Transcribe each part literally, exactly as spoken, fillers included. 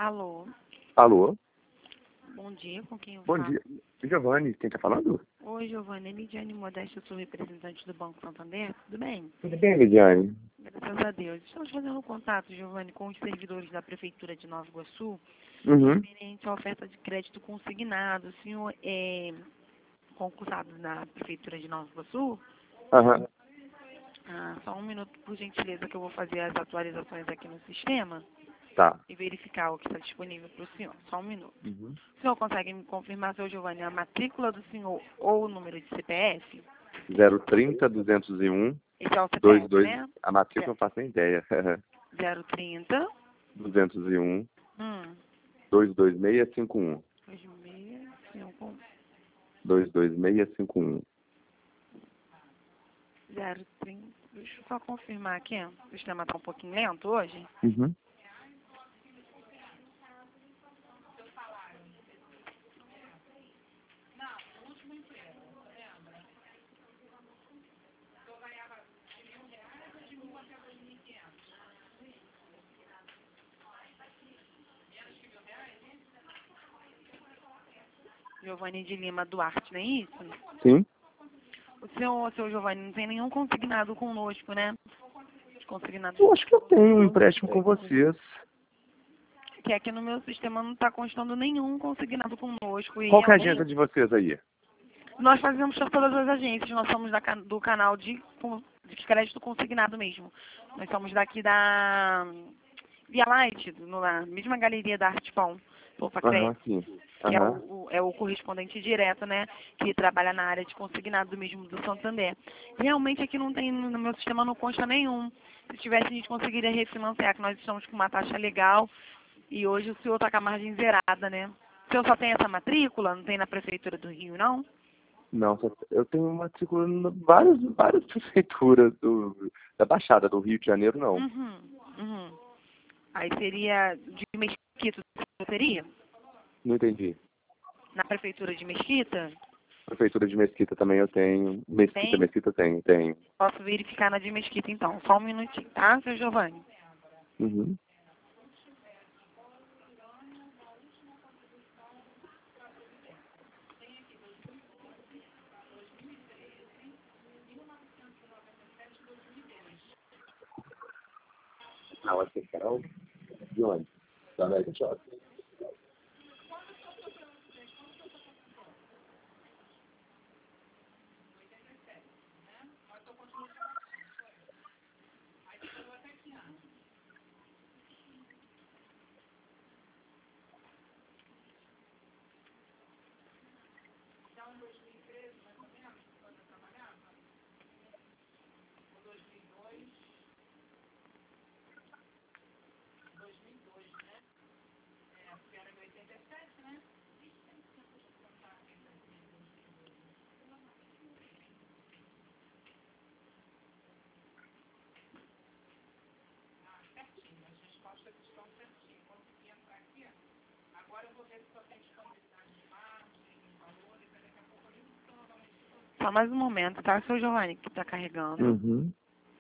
Alô, Alô? bom dia, com quem eu Bom falo? dia. Giovanni, quem está falando? Oi, Giovanni, Lidiane Modesta, eu sou representante do Banco Santander, tudo bem? Tudo bem, Lidiane? Graças a Deus. Estamos fazendo um contato, Giovanni, com os servidores da Prefeitura de Nova Iguaçu, Uhum. referente à oferta de crédito consignado. O senhor é concursado na Prefeitura de Nova Iguaçu? Aham. Ah, só um minuto, por gentileza, que eu vou fazer as atualizações aqui no sistema Tá. e verificar o que está disponível para o senhor. Só um minuto. Uhum. O senhor consegue me confirmar, seu Giovanni, a matrícula do senhor ou o número de C P F? zero trinta, duzentos e um, Esse é o dois C P F, dois. né? A matrícula não faço nem ideia. zero trinta, duzentos e um, hum, dois dois seis cinco um. dois seis cinco, dois dois seis cinco um. zero trinta. Deixa eu só confirmar aqui. O sistema está um pouquinho lento hoje. Uhum. Giovanni de Lima Duarte, não é isso? Sim? O senhor, seu Giovanni, não tem nenhum consignado conosco, né? Consignado. Eu acho que eu tenho um empréstimo com vocês. Que aqui no meu sistema não está constando nenhum consignado conosco. E Qual que é a realmente agenda de vocês aí? nós fazemos para todas as agências. Nós somos da, can- do canal de, con- de crédito consignado mesmo. Nós somos daqui da Via Light, no- na mesma galeria da Artpão, Poupa Aham, Crédito, sim. que é o, Aham. o- é o correspondente direto, né? Que trabalha na área de consignado mesmo do Santander. Realmente aqui não tem, no meu sistema não consta nenhum. Se tivesse, a gente conseguiria refinanciar, que nós estamos com uma taxa legal e hoje o senhor está com a margem zerada, né? O senhor só tem essa matrícula? Não tem na Prefeitura do Rio, não? Não, só- eu tenho matrícula em várias, várias prefeituras do, da Baixada do Rio de Janeiro, não. Uhum, uhum. Aí seria de Mesquita, você teria? Não entendi. Na Prefeitura de Mesquita? Prefeitura de Mesquita também eu tenho. Mesquita, Tem? Mesquita tenho, tenho. Posso verificar na de Mesquita, então. Só um minutinho, tá, seu Giovanni? Uhum. Não, esse canal, de onde? Da América Shopping. Só mais um momento, tá, seu Giovanni, que tá carregando. Uhum.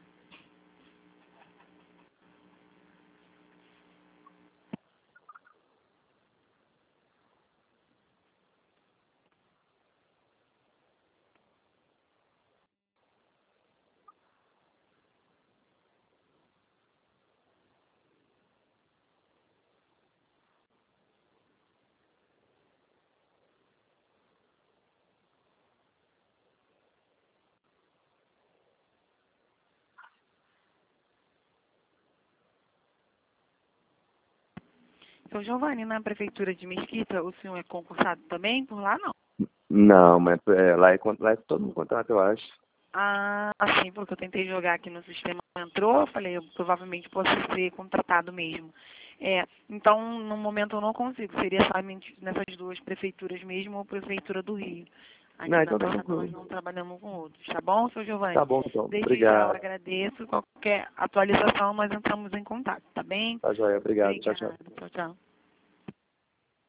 Seu Giovanni, na Prefeitura de Mesquita, o senhor é concursado também? Por lá, não. Não, mas é, lá, é, con- lá é todo mundo contrato, eu acho. Ah, sim, porque eu tentei jogar aqui no sistema, não entrou, eu falei, eu provavelmente posso ser contratado mesmo. É, então, no momento eu não consigo, seria somente nessas duas prefeituras mesmo ou Prefeitura do Rio. Aqui Não, na então tá Baixada nós tranquilo. não trabalhamos com outros, tá bom, seu Tá Giovanni? bom, então. Desde já eu Obrigado. agradeço, qualquer atualização nós entramos em contato, tá bem? Tá joia, obrigado. Tchau, tchau. Obrigada, tchau, tchau.